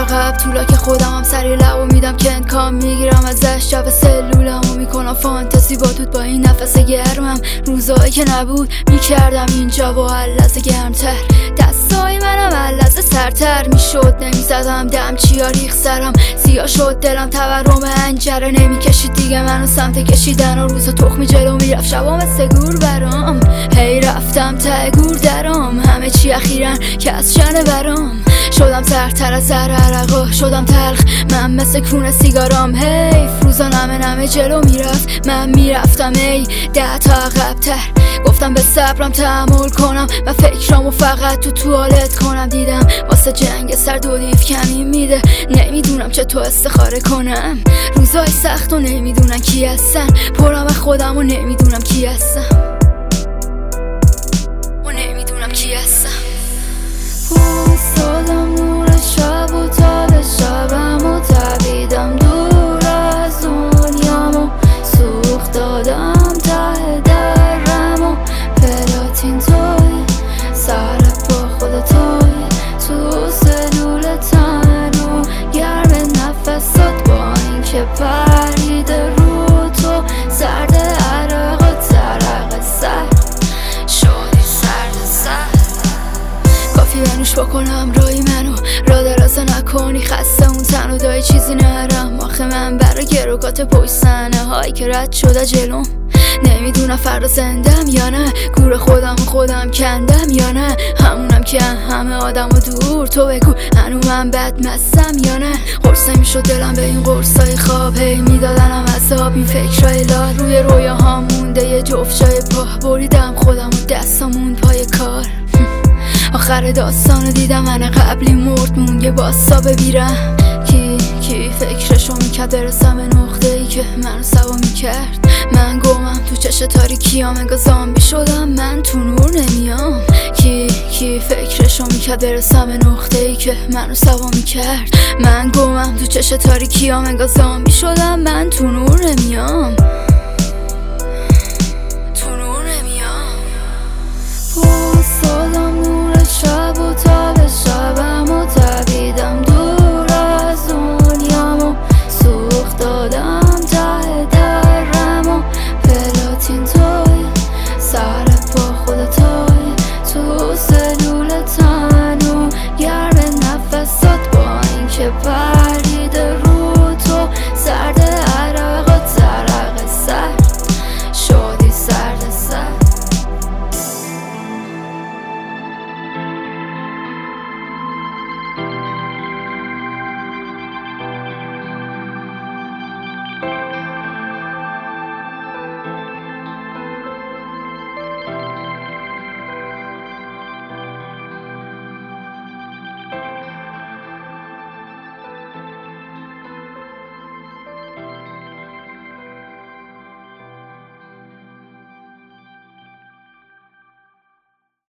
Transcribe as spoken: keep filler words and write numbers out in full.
عقب طولا که خودم هم سری لبو میدم که انکام میگیرم ازش جو سلولمو میکنم فانتزی با دود با این نفس گرمم روزایی که نبود میکردم اینجا با لحظه گرمتر دستای منم لحظه سرتر میشد نمیزدم دم چیا ریخ سرم سیاه شد دلم تورم انجره نمیکشید دیگه منو سمت کشیدن و روزا تخمی جلو میرفت شبا مثل گور برام هی رفتم ته گور درام همه چی اخیرا که از شنه برام شدم سرتر از سر عرقا شدم تلخ من مثل کون سیگارام هی روزا نمه نمه جلو میرفت من میرفتم ای ده تا عقب‌تر گفتم به صبرم تحمل کنم و فکرامو فقط تو توالت کنم دیدم واسه جنگ سر دو لیف کمی میده نمیدونم چطور استخاره کنم روزای سخت و نمیدونم کی هستن پرم خودم و نمیدونم کی هستم و نمیدونم کی هستم پوستادم نور شب و تاب شبم و تبیدم دور از دنیامو سوخت دادم ته درم و پلاتین توی سر با خود توی تو سلول تنو گرم نفسات با این که پریده رو تو سرد عرق و ترق سر شدی سرد سر کافی بنوش بکنم رای منو را درازه نکنی خسته اون تن و دای چیزی نرم آخه من برای گروگات پشت صحنه هایی که رد شده جلوم نمیدونم فردا زندم یا نه گور خودم و خودم کندم یا نه همونم که همه آدم و دور تو بگو هنو من بد مستم یا نه قرصه میشد دلم به این قرصای خواب هی میدادنم عذاب این فکرهای لال روی رویاها مونده یه جفت جای پا بریدم خودم و دستامون پای کار آخر داستانو دیدم من قبلی مرد مون یه باستا ببیرم کی کی فکرشو میکرد برسم به نقطه ای که منو سوا میکرد من گمم تو چش تاریکیام انگار زامبی شدم من تو نور نمیام کی کی فکرشو میکرد برسم به نقطه ای که منو سوا میکرد من گمم تو چش تاریکیام انگار زامبی شدم من تو نور نمیام تو نور نمیام